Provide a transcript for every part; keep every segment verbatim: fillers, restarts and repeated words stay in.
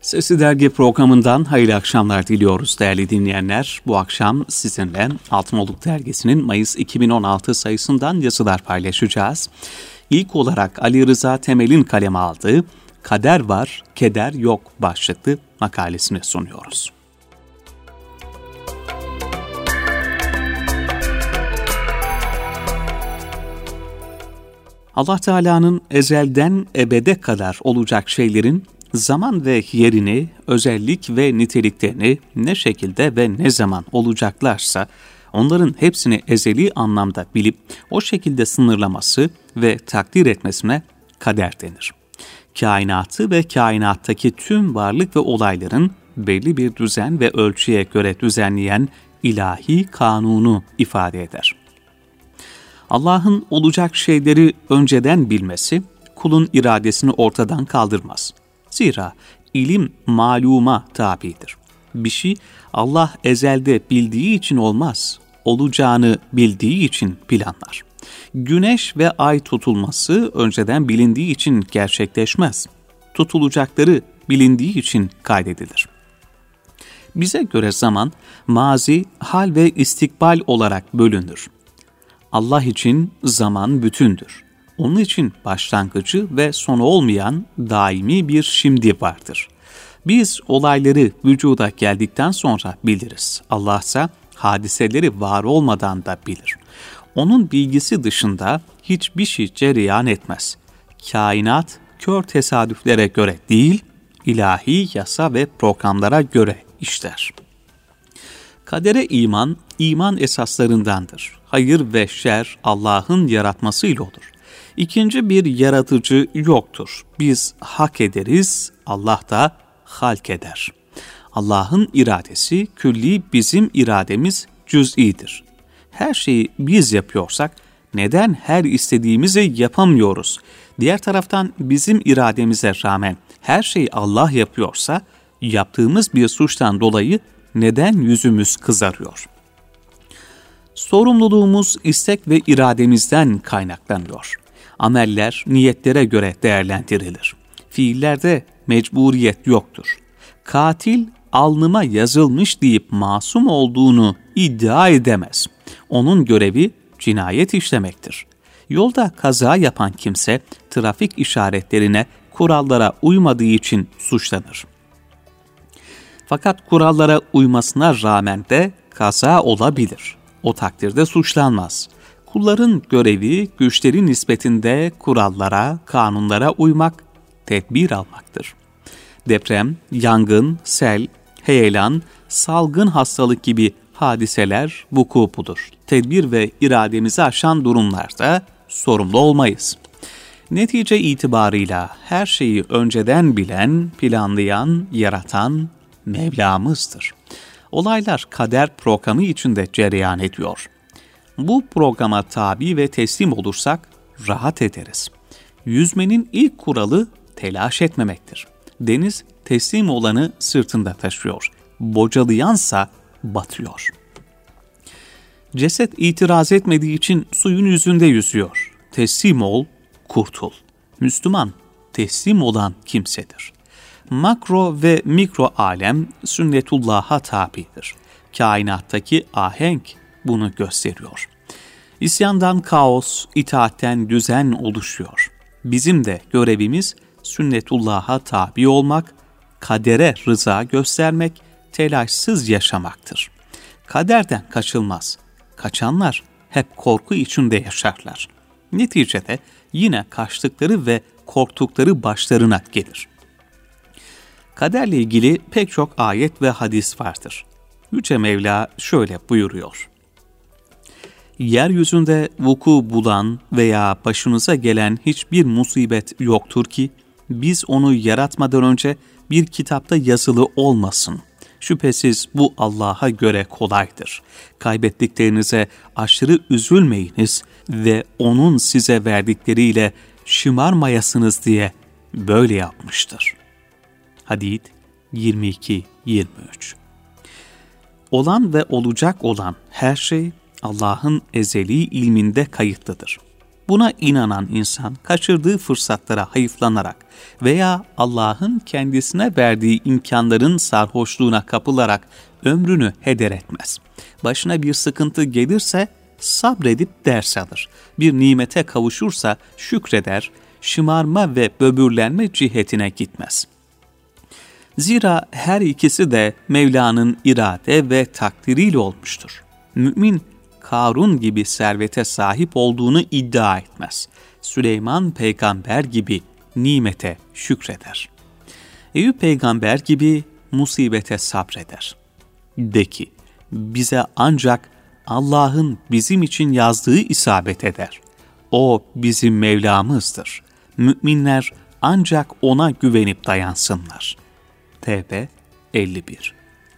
Sesli Dergi programından hayırlı akşamlar diliyoruz değerli dinleyenler. Bu akşam sizinle Altınoluk Dergisi'nin Mayıs iki bin on altı sayısından yazılar paylaşacağız. İlk olarak Ali Rıza Temel'in kaleme aldığı "Kader var, keder yok" başlıklı makalesini sunuyoruz. Allah Teala'nın ezelden ebede kadar olacak şeylerin zaman ve yerini, özellik ve niteliklerini ne şekilde ve ne zaman olacaklarsa onların hepsini ezeli anlamda bilip o şekilde sınırlaması ve takdir etmesine kader denir. Kainatı ve kainattaki tüm varlık ve olayların belli bir düzen ve ölçüye göre düzenleyen ilahi kanunu ifade eder. Allah'ın olacak şeyleri önceden bilmesi kulun iradesini ortadan kaldırmaz. Zira ilim maluma tabidir. Bir şey Allah ezelde bildiği için olmaz, olacağını bildiği için planlar. Güneş ve ay tutulması önceden bilindiği için gerçekleşmez. Tutulacakları bilindiği için kaydedilir. Bize göre zaman, mazi, hal ve istikbal olarak bölünür. Allah için zaman bütündür. Onun için başlangıcı ve sonu olmayan daimi bir şimdi vardır. Biz olayları vücuda geldikten sonra biliriz. Allah ise hadiseleri var olmadan da bilir. Onun bilgisi dışında hiçbir şey cereyan etmez. Kainat kör tesadüflere göre değil, ilahi yasa ve programlara göre işler. Kadere iman, iman esaslarındandır. Hayır ve şer Allah'ın yaratmasıyla olur. İkinci bir yaratıcı yoktur. Biz hak ederiz, Allah da halk eder. Allah'ın iradesi külli, bizim irademiz cüz'idir. Her şeyi biz yapıyorsak neden her istediğimizi yapamıyoruz? Diğer taraftan bizim irademize rağmen her şeyi Allah yapıyorsa yaptığımız bir suçtan dolayı neden yüzümüz kızarıyor? Sorumluluğumuz istek ve irademizden kaynaklanıyor. Ameller niyetlere göre değerlendirilir. Fiillerde mecburiyet yoktur. Katil alnıma yazılmış deyip masum olduğunu iddia edemez. Onun görevi cinayet işlemektir. Yolda kaza yapan kimse trafik işaretlerine, kurallara uymadığı için suçlanır. Fakat kurallara uymasına rağmen de kaza olabilir. O takdirde suçlanmaz. Kulların görevi güçleri nispetinde kurallara, kanunlara uymak, tedbir almaktır. Deprem, yangın, sel, heyelan, salgın hastalık gibi hadiseler vuku budur. Tedbir ve irademizi aşan durumlarda sorumlu olmayız. Netice itibarıyla her şeyi önceden bilen, planlayan, yaratan Mevlamızdır. Olaylar kader programı içinde cereyan ediyor. Bu programa tabi ve teslim olursak rahat ederiz. Yüzmenin ilk kuralı telaş etmemektir. Deniz teslim olanı sırtında taşıyor. Bocalayansa batıyor. Ceset itiraz etmediği için suyun yüzünde yüzüyor. Teslim ol, kurtul. Müslüman teslim olan kimsedir. Makro ve mikro alem sünnetullah'a tabidir. Kainattaki ahenk bunu gösteriyor. İsyandan kaos, itaatten düzen oluşuyor. Bizim de görevimiz sünnetullah'a tabi olmak, kadere rıza göstermek, telaşsız yaşamaktır. Kaderden kaçılmaz. Kaçanlar hep korku içinde yaşarlar. Neticede yine kaçtıkları ve korktukları başlarına gelir. Kaderle ilgili pek çok ayet ve hadis vardır. Yüce Mevla şöyle buyuruyor: Yeryüzünde vuku bulan veya başınıza gelen hiçbir musibet yoktur ki, biz onu yaratmadan önce bir kitapta yazılı olmasın. Şüphesiz bu Allah'a göre kolaydır. Kaybettiklerinize aşırı üzülmeyiniz ve O'nun size verdikleriyle şımarmayasınız diye böyle yapmıştır. Hadid yirmi iki yirmi üç. Olan ve olacak olan her şey Allah'ın ezeli ilminde kayıtlıdır. Buna inanan insan kaçırdığı fırsatlara hayıflanarak veya Allah'ın kendisine verdiği imkanların sarhoşluğuna kapılarak ömrünü heder etmez. Başına bir sıkıntı gelirse sabredip ders alır. Bir nimete kavuşursa şükreder, şımarma ve böbürlenme cihetine gitmez. Zira her ikisi de Mevla'nın irade ve takdiriyle olmuştur. Mümin, Karun gibi servete sahip olduğunu iddia etmez. Süleyman peygamber gibi nimete şükreder. Eyüp peygamber gibi musibete sabreder. De ki, bize ancak Allah'ın bizim için yazdığı isabet eder. O bizim Mevlamızdır. Müminler ancak ona güvenip dayansınlar. Tevbe elli bir.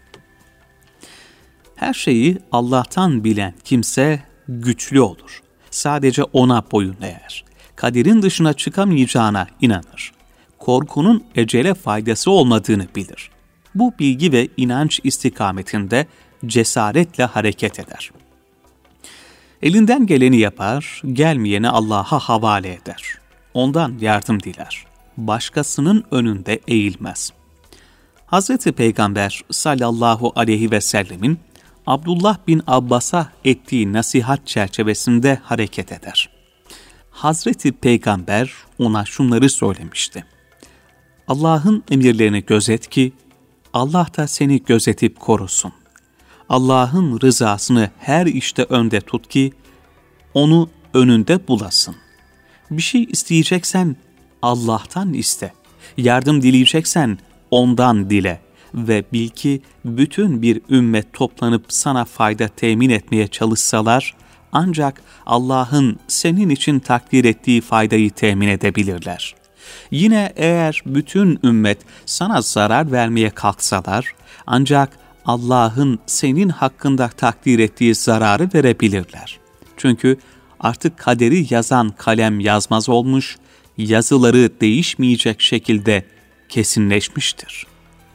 Her şeyi Allah'tan bilen kimse güçlü olur. Sadece ona boyun eğer. Kaderin dışına çıkamayacağına inanır. Korkunun ecele faydası olmadığını bilir. Bu bilgi ve inanç istikametinde cesaretle hareket eder. Elinden geleni yapar, gelmeyeni Allah'a havale eder. Ondan yardım diler. Başkasının önünde eğilmez. Hazreti Peygamber sallallahu aleyhi ve sellemin Abdullah bin Abbas'a ettiği nasihat çerçevesinde hareket eder. Hazreti Peygamber ona şunları söylemişti. Allah'ın emirlerini gözet ki Allah da seni gözetip korusun. Allah'ın rızasını her işte önde tut ki onu önünde bulasın. Bir şey isteyeceksen Allah'tan iste. Yardım dileyeceksen ondan dile ve bil ki bütün bir ümmet toplanıp sana fayda temin etmeye çalışsalar ancak Allah'ın senin için takdir ettiği faydayı temin edebilirler. Yine eğer bütün ümmet sana zarar vermeye kalksalar ancak Allah'ın senin hakkında takdir ettiği zararı verebilirler. Çünkü artık kaderi yazan kalem yazmaz olmuş, yazıları değişmeyecek şekilde kesinleşmiştir.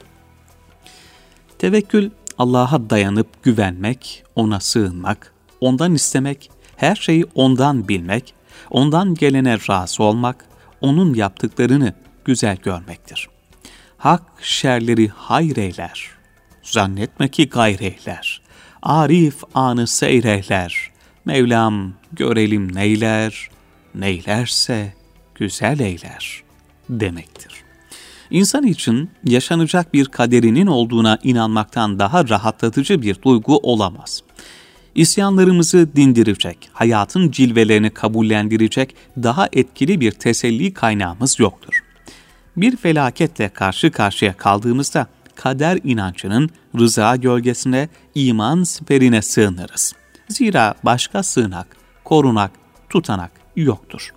Tevekkül, Allah'a dayanıp güvenmek, ona sığınmak, ondan istemek, her şeyi ondan bilmek, ondan gelene razı olmak, onun yaptıklarını güzel görmektir. Hak şerleri hayreyler, zannetme ki gayreyler, arif anı seyreyler, Mevlam görelim neyler, neylerse güzel eyler demektir. İnsan için yaşanacak bir kaderinin olduğuna inanmaktan daha rahatlatıcı bir duygu olamaz. İsyanlarımızı dindirecek, hayatın cilvelerini kabullendirecek daha etkili bir teselli kaynağımız yoktur. Bir felaketle karşı karşıya kaldığımızda kader inancının rıza gölgesine, iman siperine sığınırız. Zira başka sığınak, korunak, tutanak yoktur.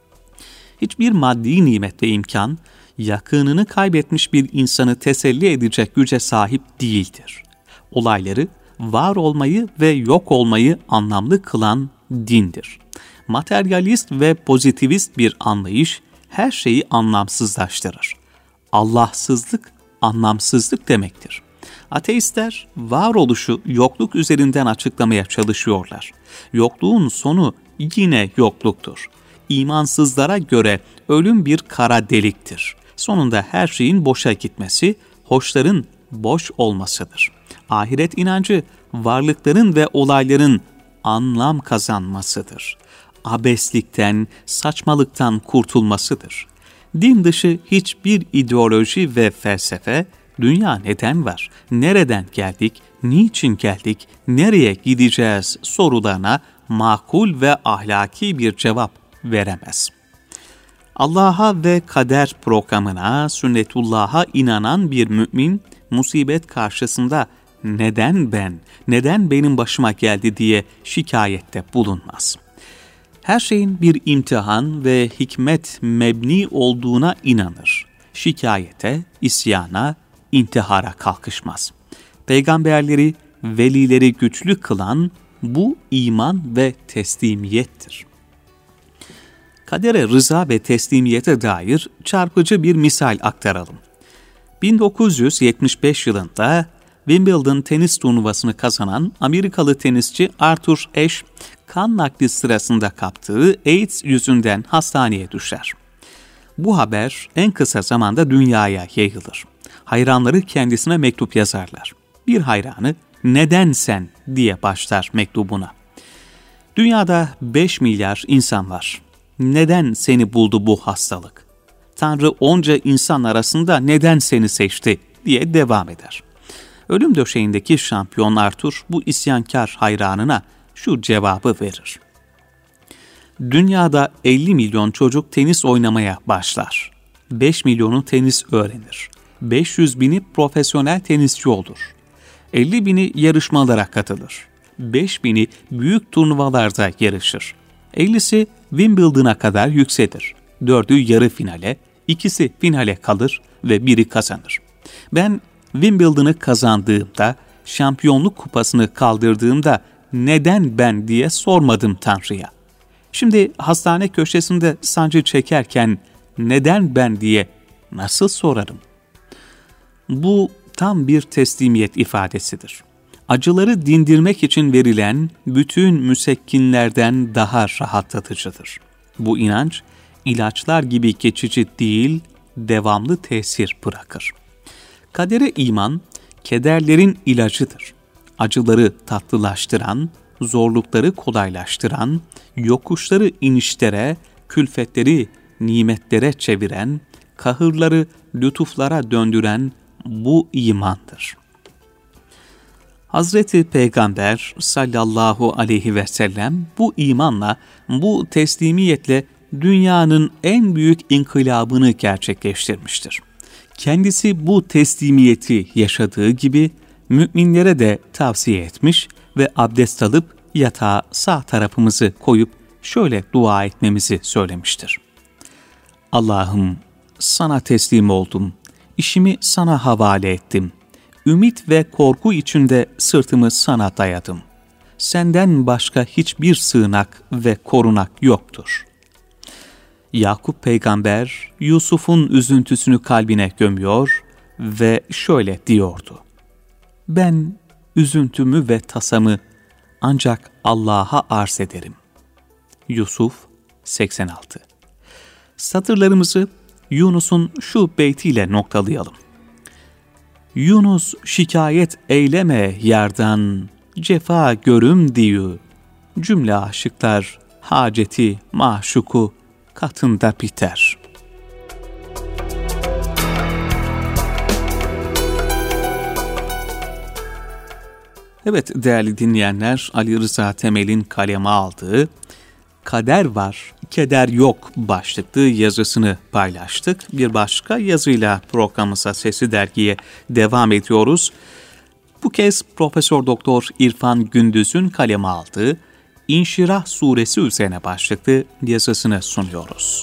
Hiçbir maddi nimet ve imkan, yakınını kaybetmiş bir insanı teselli edecek güce sahip değildir. Olayları, var olmayı ve yok olmayı anlamlı kılan dindir. Materyalist ve pozitivist bir anlayış her şeyi anlamsızlaştırır. Allahsızlık, anlamsızlık demektir. Ateistler varoluşu yokluk üzerinden açıklamaya çalışıyorlar. Yokluğun sonu yine yokluktur. İmansızlara göre ölüm bir kara deliktir. Sonunda her şeyin boşa gitmesi, hoşların boş olmasıdır. Ahiret inancı, varlıkların ve olayların anlam kazanmasıdır. Abeslikten, saçmalıktan kurtulmasıdır. Din dışı hiçbir ideoloji ve felsefe, dünya neden var, nereden geldik, niçin geldik, nereye gideceğiz sorularına makul ve ahlaki bir cevap veremez. Allah'a ve kader programına, sünnetullah'a inanan bir mümin, musibet karşısında neden ben, neden benim başıma geldi diye şikayette bulunmaz. Her şeyin bir imtihan ve hikmet mebni olduğuna inanır. Şikayete, isyana, intihara kalkışmaz. Peygamberleri, velileri güçlü kılan bu iman ve teslimiyettir. Kadere rıza ve teslimiyete dair çarpıcı bir misal aktaralım. bin dokuz yüz yetmiş beş yılında Wimbledon tenis turnuvasını kazanan Amerikalı tenisçi Arthur Ashe, kan nakli sırasında kaptığı AIDS yüzünden hastaneye düşer. Bu haber en kısa zamanda dünyaya yayılır. Hayranları kendisine mektup yazarlar. Bir hayranı "Neden sen?" diye başlar mektubuna. Dünyada beş milyar insan var. Neden seni buldu bu hastalık? Tanrı onca insan arasında neden seni seçti diye devam eder. Ölüm döşeğindeki şampiyon Arthur bu isyankar hayranına şu cevabı verir. Dünyada elli milyon çocuk tenis oynamaya başlar. beş milyonu tenis öğrenir. beş yüz bini profesyonel tenisçi olur. elli bini yarışmalara katılır. beş bini büyük turnuvalarda yarışır. ellisi Wimbledon'a kadar yükselir. dördü yarı finale, ikisi finale kalır ve biri kazanır. Ben Wimbledon'ı kazandığımda, şampiyonluk kupasını kaldırdığımda neden ben diye sormadım Tanrı'ya. Şimdi hastane köşesinde sancı çekerken neden ben diye nasıl sorarım? Bu tam bir teslimiyet ifadesidir. Acıları dindirmek için verilen bütün müsekkinlerden daha rahatlatıcıdır. Bu inanç, ilaçlar gibi geçici değil, devamlı tesir bırakır. Kadere iman, kederlerin ilacıdır. Acıları tatlılaştıran, zorlukları kolaylaştıran, yokuşları inişlere, külfetleri nimetlere çeviren, kahırları lütuflara döndüren bu imandır. Hazreti Peygamber sallallahu aleyhi ve sellem bu imanla, bu teslimiyetle dünyanın en büyük inkılabını gerçekleştirmiştir. Kendisi bu teslimiyeti yaşadığı gibi müminlere de tavsiye etmiş ve abdest alıp yatağa sağ tarafımızı koyup şöyle dua etmemizi söylemiştir. Allah'ım, sana teslim oldum, işimi sana havale ettim. Ümit ve korku içinde sırtımı sana dayadım. Senden başka hiçbir sığınak ve korunak yoktur. Yakup peygamber Yusuf'un üzüntüsünü kalbine gömüyor ve şöyle diyordu. Ben üzüntümü ve tasamı ancak Allah'a arz ederim. Yusuf seksen altı. Satırlarımızı Yunus'un şu beytiyle noktalayalım. Yunus şikayet eyleme yardan, cefa görüm diyu. Cümle aşıklar haceti maşuku katında biter. Evet değerli dinleyenler, Ali Rıza Temel'in kaleme aldığı Kader Var, Keder Yok başlıklı yazısını paylaştık. Bir başka yazıyla programımıza Sesli Dergi'ye devam ediyoruz. Bu kez Profesör Doktor İrfan Gündüz'ün kaleme aldığı İnşirah Suresi üzerine başlıklı yazısını sunuyoruz.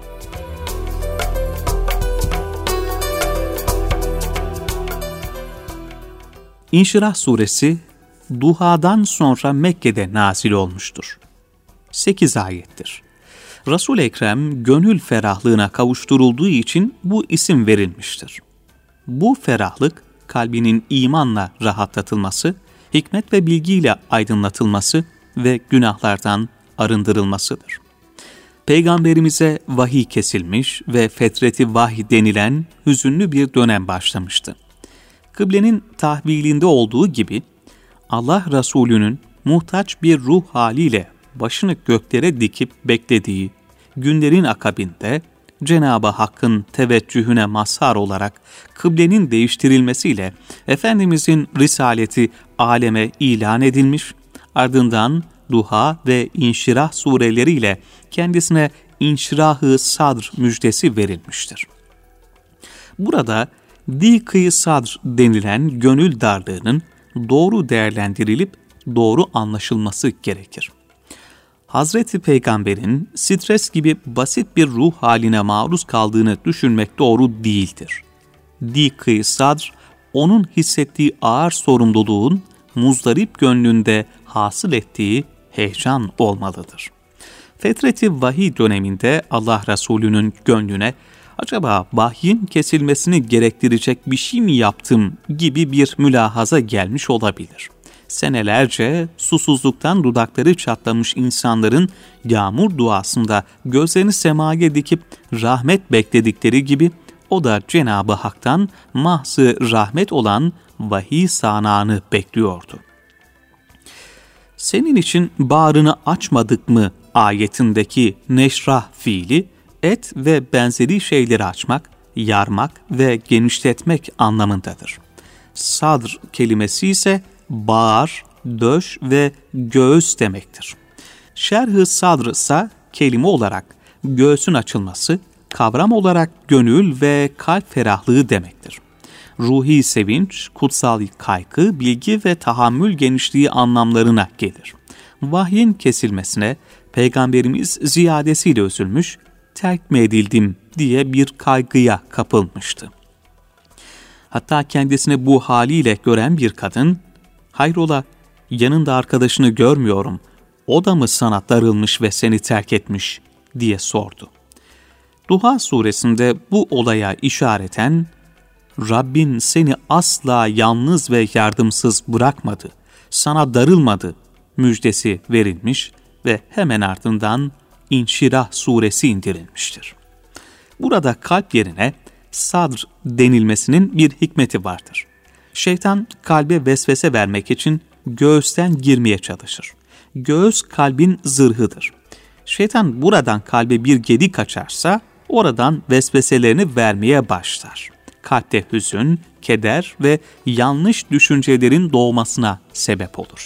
İnşirah Suresi, Duha'dan sonra Mekke'de nazil olmuştur. sekiz ayettir. Resul-i Ekrem gönül ferahlığına kavuşturulduğu için bu isim verilmiştir. Bu ferahlık, kalbinin imanla rahatlatılması, hikmet ve bilgiyle aydınlatılması ve günahlardan arındırılmasıdır. Peygamberimize vahiy kesilmiş ve fetreti vahiy denilen hüzünlü bir dönem başlamıştı. Kıblenin tahvilinde olduğu gibi, Allah Resulü'nün muhtaç bir ruh haliyle başını göklere dikip beklediği günlerin akabinde Cenab-ı Hakk'ın teveccühüne mazhar olarak kıblenin değiştirilmesiyle Efendimizin risaleti aleme ilan edilmiş, ardından Duha ve İnşirah sureleriyle kendisine inşirah-ı sadr müjdesi verilmiştir. Burada dik-i sadr denilen gönül darlığının doğru değerlendirilip doğru anlaşılması gerekir. Hazreti Peygamber'in stres gibi basit bir ruh haline maruz kaldığını düşünmek doğru değildir. Dik-i sadr, onun hissettiği ağır sorumluluğun muzdarip gönlünde hasıl ettiği heyecan olmalıdır. Fetreti vahiy döneminde Allah Resulü'nün gönlüne acaba vahyin kesilmesini gerektirecek bir şey mi yaptım gibi bir mülahaza gelmiş olabilir. Senelerce susuzluktan dudakları çatlamış insanların yağmur duasında gözlerini semaya dikip rahmet bekledikleri gibi o da Cenab-ı Hak'tan mahzı rahmet olan vahiy sanağını bekliyordu. Senin için bağrını açmadık mı ayetindeki neşrah fiili, et ve benzeri şeyleri açmak, yarmak ve genişletmek anlamındadır. Sadr kelimesi ise bağır, döş ve göğüs demektir. Şerh-ı sadr ise kelime olarak göğsün açılması, kavram olarak gönül ve kalp ferahlığı demektir. Ruhi sevinç, kutsal kaygı, bilgi ve tahammül genişliği anlamlarına gelir. Vahyin kesilmesine Peygamberimiz ziyadesiyle üzülmüş, terk mi edildim diye bir kaygıya kapılmıştı. Hatta kendisini bu haliyle gören bir kadın, hayrola yanında arkadaşını görmüyorum, o da mı sana darılmış ve seni terk etmiş diye sordu. Duha suresinde bu olaya işareten, Rabbin seni asla yalnız ve yardımsız bırakmadı, sana darılmadı müjdesi verilmiş ve hemen ardından İnşirah suresi indirilmiştir. Burada kalp yerine sadr denilmesinin bir hikmeti vardır. Şeytan kalbe vesvese vermek için göğüsten girmeye çalışır. Göğüs kalbin zırhıdır. Şeytan buradan kalbe bir gedik açarsa oradan vesveselerini vermeye başlar. Kalpte hüzün, keder ve yanlış düşüncelerin doğmasına sebep olur.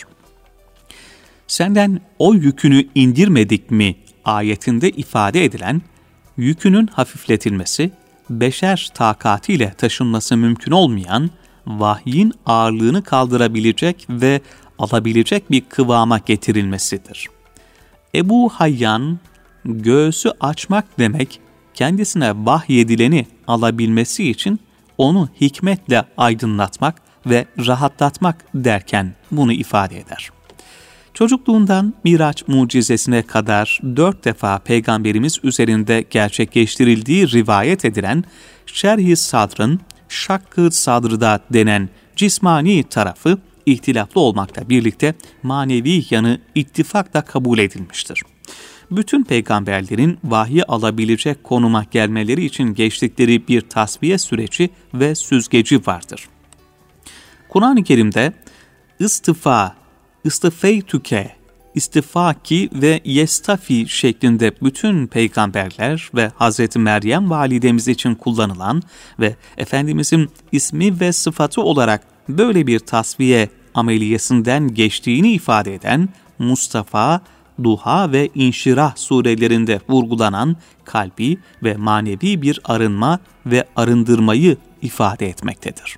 Senden o yükünü indirmedik mi ayetinde ifade edilen yükünün hafifletilmesi, beşer takatiyle taşınması mümkün olmayan vahyin ağırlığını kaldırabilecek ve alabilecek bir kıvama getirilmesidir. Ebu Hayyan, göğsü açmak demek, kendisine vahyedileni alabilmesi için onu hikmetle aydınlatmak ve rahatlatmak derken bunu ifade eder. Çocukluğundan Miraç mucizesine kadar dört defa Peygamberimiz üzerinde gerçekleştirildiği rivayet edilen Şerh-i Sadr'ın Şakkı Sadr'da denen cismani tarafı ihtilaflı olmakla birlikte manevi yanı ittifakla kabul edilmiştir. Bütün peygamberlerin vahyi alabilecek konuma gelmeleri için geçtikleri bir tasfiye süreci ve süzgeci vardır. Kur'an-ı Kerim'de istifa, istifeytüke, istifaki ve yestafi şeklinde bütün peygamberler ve Hazreti Meryem validemiz için kullanılan ve Efendimizin ismi ve sıfatı olarak böyle bir tasfiye ameliyesinden geçtiğini ifade eden Mustafa, Duha ve İnşirah surelerinde vurgulanan kalbi ve manevi bir arınma ve arındırmayı ifade etmektedir.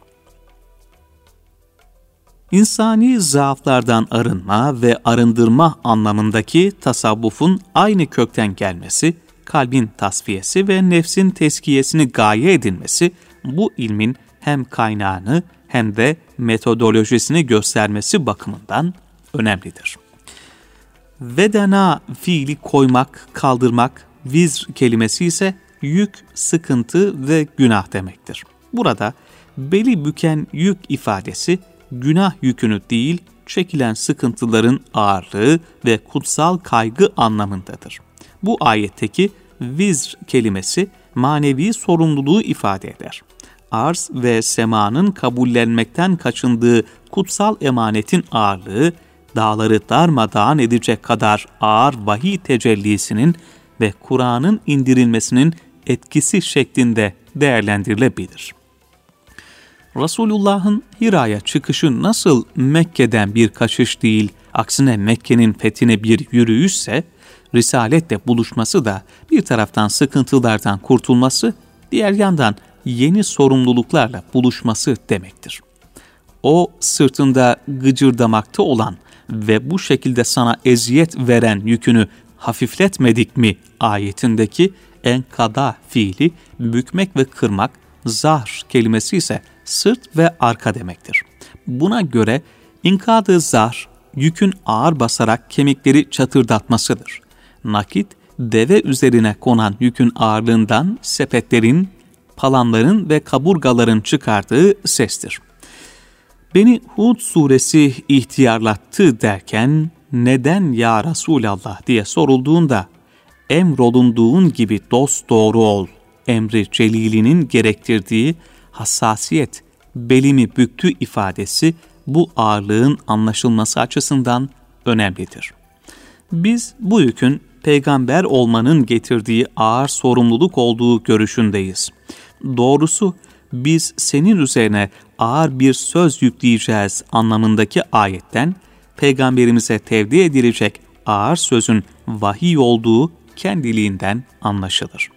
İnsani zaaflardan arınma ve arındırma anlamındaki tasavvufun aynı kökten gelmesi, kalbin tasfiyesi ve nefsin teskiyesini gaye edilmesi, bu ilmin hem kaynağını hem de metodolojisini göstermesi bakımından önemlidir. Vedena fiili koymak, kaldırmak, vizr kelimesi ise yük, sıkıntı ve günah demektir. Burada beli büken yük ifadesi, günah yükünü değil, çekilen sıkıntıların ağırlığı ve kutsal kaygı anlamındadır. Bu ayetteki vizr kelimesi manevi sorumluluğu ifade eder. Arz ve semanın kabullenmekten kaçındığı kutsal emanetin ağırlığı, dağları darmadağın edecek kadar ağır vahiy tecellisinin ve Kur'an'ın indirilmesinin etkisi şeklinde değerlendirilebilir. Resulullah'ın Hira'ya çıkışı nasıl Mekke'den bir kaçış değil, aksine Mekke'nin fethine bir yürüyüşse, Risaletle buluşması da bir taraftan sıkıntılardan kurtulması, diğer yandan yeni sorumluluklarla buluşması demektir. O sırtında gıcırdamakta olan ve bu şekilde sana eziyet veren yükünü hafifletmedik mi ayetindeki enkada fiili bükmek ve kırmak, zahr kelimesi ise sırt ve arka demektir. Buna göre inkad-ı zahr, yükün ağır basarak kemikleri çatırdatmasıdır. Nakit, deve üzerine konan yükün ağırlığından sepetlerin, palanların ve kaburgaların çıkardığı sestir. Beni Hud suresi ihtiyarlattı derken neden ya Resulallah diye sorulduğunda emrolunduğun gibi dosdoğru ol emri celilinin gerektirdiği hassasiyet belimi büktü ifadesi bu ağırlığın anlaşılması açısından önemlidir. Biz bu yükün peygamber olmanın getirdiği ağır sorumluluk olduğu görüşündeyiz. Doğrusu biz senin üzerine ağır bir söz yükleyeceğiz anlamındaki ayetten peygamberimize tevdi edilecek ağır sözün vahiy olduğu kendiliğinden anlaşılır.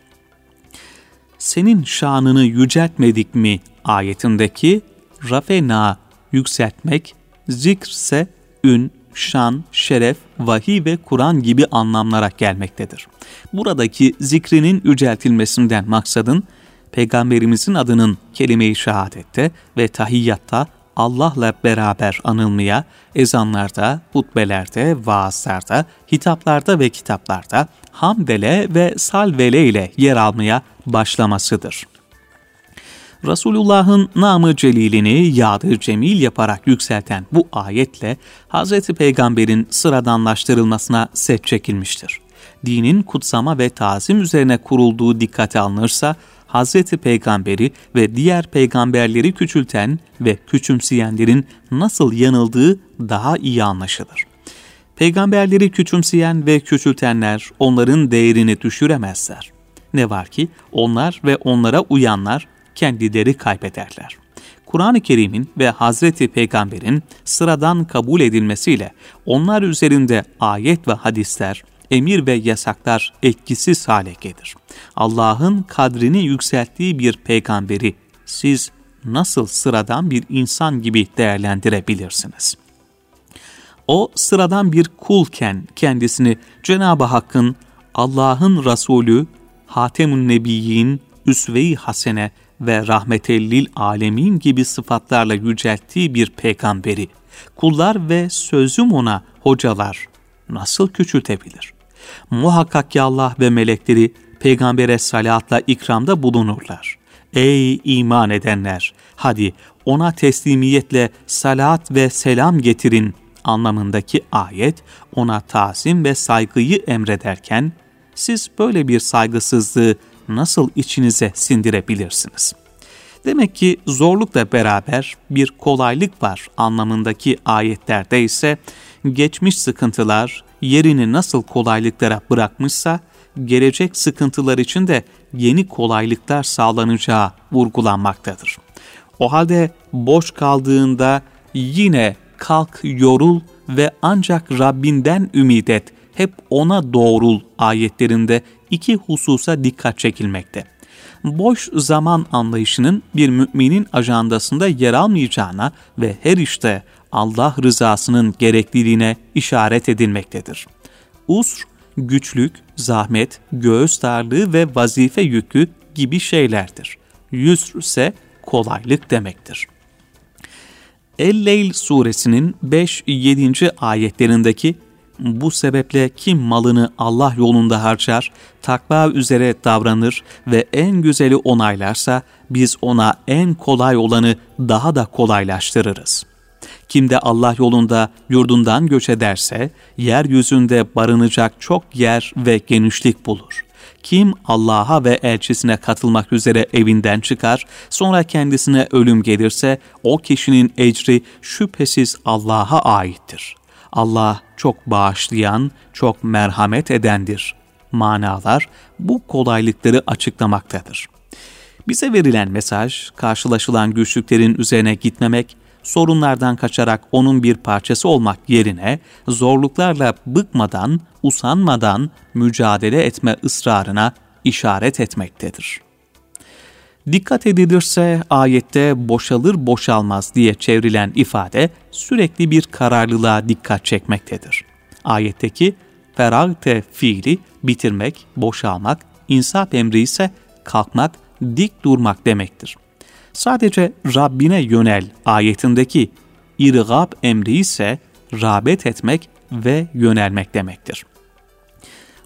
Senin şanını yüceltmedik mi ayetindeki rafena yükseltmek, zikrse ün, şan, şeref, vahiy ve Kur'an gibi anlamlara gelmektedir. Buradaki zikrinin yüceltilmesinden maksadın, Peygamberimizin adının kelime-i şehadette ve tahiyyatta Allah'la beraber anılmaya, ezanlarda, hutbelerde, vaazlarda, hitaplarda ve kitaplarda hamdele ve salvele ile yer almaya başlamasıdır. Resulullah'ın namı celilini yadı cemil yaparak yükselten bu ayetle Hz. Peygamber'in sıradanlaştırılmasına set çekilmiştir. Dinin kutsama ve tazim üzerine kurulduğu dikkate alınırsa, Hz. Peygamber'i ve diğer peygamberleri küçülten ve küçümseyenlerin nasıl yanıldığı daha iyi anlaşılır. Peygamberleri küçümseyen ve küçültenler onların değerini düşüremezler. Ne var ki onlar ve onlara uyanlar kendileri kaybederler. Kur'an-ı Kerim'in ve Hazreti Peygamber'in sıradan kabul edilmesiyle onlar üzerinde ayet ve hadisler, emir ve yasaklar etkisiz hale gelir. Allah'ın kadrini yükselttiği bir peygamberi siz nasıl sıradan bir insan gibi değerlendirebilirsiniz? O sıradan bir kulken kendisini Cenab-ı Hakk'ın, Allah'ın Resulü, Hatemün Nebiyyin, Üsve-i Hasene ve Rahmetellil Alemin gibi sıfatlarla yücelttiği bir peygamberi, kullar ve sözüm ona hocalar nasıl küçültebilir? Muhakkak ki Allah ve melekleri peygambere salatla ikramda bulunurlar. Ey iman edenler! Hadi ona teslimiyetle salat ve selam getirin anlamındaki ayet ona tazim ve saygıyı emrederken siz böyle bir saygısızlığı nasıl içinize sindirebilirsiniz? Demek ki zorlukla beraber bir kolaylık var anlamındaki ayetlerde ise geçmiş sıkıntılar yerini nasıl kolaylıklara bırakmışsa gelecek sıkıntılar için de yeni kolaylıklar sağlanacağı vurgulanmaktadır. O halde boş kaldığında yine kalk yorul ve ancak Rabbinden ümit et, hep ona doğrul ayetlerinde iki hususa dikkat çekilmekte. Boş zaman anlayışının bir müminin ajandasında yer almayacağına ve her işte Allah rızasının gerekliliğine işaret edilmektedir. Usr, güçlük, zahmet, göğüs darlığı ve vazife yükü gibi şeylerdir. Yusr ise kolaylık demektir. El-Leyl suresinin beş yedinci ayetlerindeki bu sebeple kim malını Allah yolunda harcar, takva üzere davranır ve en güzeli onaylarsa biz ona en kolay olanı daha da kolaylaştırırız. Kim de Allah yolunda yurdundan göç ederse, yeryüzünde barınacak çok yer ve genişlik bulur. Kim Allah'a ve elçisine katılmak üzere evinden çıkar, sonra kendisine ölüm gelirse, o kişinin ecri şüphesiz Allah'a aittir. Allah çok bağışlayan, çok merhamet edendir. Manalar bu kolaylıkları açıklamaktadır. Bize verilen mesaj, karşılaşılan güçlüklerin üzerine gitmemek, sorunlardan kaçarak onun bir parçası olmak yerine zorluklarla bıkmadan, usanmadan mücadele etme ısrarına işaret etmektedir. Dikkat edilirse ayette boşalır boşalmaz diye çevrilen ifade sürekli bir kararlılığa dikkat çekmektedir. Ayetteki feragte fiili bitirmek, boşalmak, insaf emri ise kalkmak, dik durmak demektir. Sadece Rabbine yönel ayetindeki irgab emri ise rağbet etmek ve yönelmek demektir.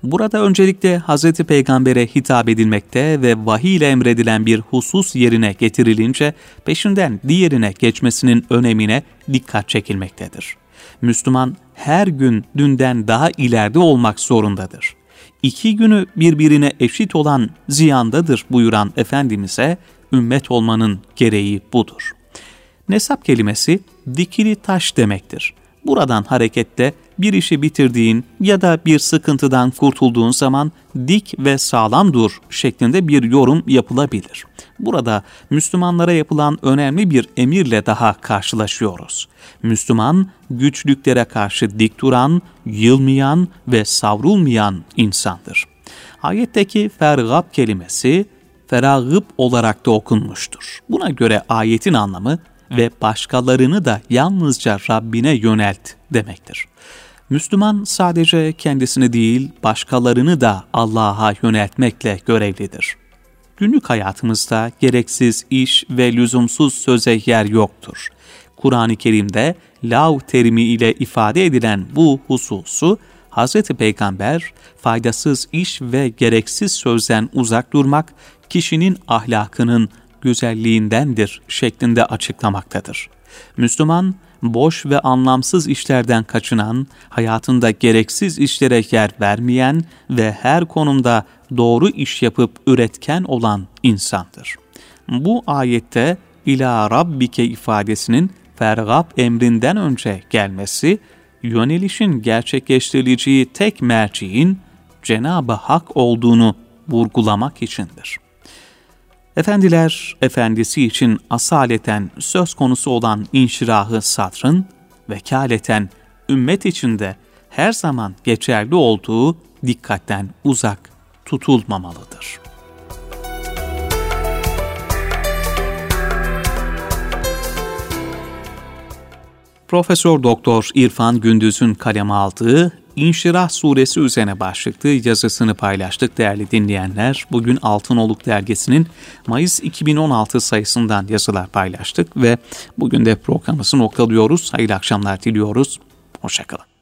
Burada öncelikle Hazreti Peygamber'e hitap edilmekte ve vahiy ile emredilen bir husus yerine getirilince peşinden diğerine geçmesinin önemine dikkat çekilmektedir. Müslüman her gün dünden daha ileride olmak zorundadır. İki günü birbirine eşit olan ziyandadır buyuran Efendimiz'e ümmet olmanın gereği budur. Nesap kelimesi dikili taş demektir. Buradan hareketle bir işi bitirdiğin ya da bir sıkıntıdan kurtulduğun zaman dik ve sağlam dur şeklinde bir yorum yapılabilir. Burada Müslümanlara yapılan önemli bir emirle daha karşılaşıyoruz. Müslüman, güçlüklere karşı dik duran, yılmayan ve savrulmayan insandır. Ayetteki fergab kelimesi feragıp olarak da okunmuştur. Buna göre ayetin anlamı ve başkalarını da yalnızca Rabbine yönelt demektir. Müslüman sadece kendisini değil, başkalarını da Allah'a yöneltmekle görevlidir. Günlük hayatımızda gereksiz iş ve lüzumsuz söze yer yoktur. Kur'an-ı Kerim'de lav terimi ile ifade edilen bu hususu Hazreti Peygamber, faydasız iş ve gereksiz sözden uzak durmak, kişinin ahlakının güzelliğindendir şeklinde açıklamaktadır. Müslüman, boş ve anlamsız işlerden kaçınan, hayatında gereksiz işlere yer vermeyen ve her konumda doğru iş yapıp üretken olan insandır. Bu ayette İlâ Rabbike ifadesinin fergab emrinden önce gelmesi, yönelişin gerçekleştirileceği tek merciğin Cenab-ı Hak olduğunu vurgulamak içindir. Efendiler efendisi için asaleten söz konusu olan inşirahı sadrın, vekaleten ümmet içinde her zaman geçerli olduğu dikkatten uzak tutulmamalıdır. Profesör Doktor İrfan Gündüz'ün kaleme aldığı İnşirah Suresi üzerine başlıklı yazısını paylaştık değerli dinleyenler. Bugün Altınoluk Dergisi'nin Mayıs iki bin on altı sayısından yazılar paylaştık ve bugün de programımızı noktalıyoruz. Hayırlı akşamlar diliyoruz. Hoşça kalın.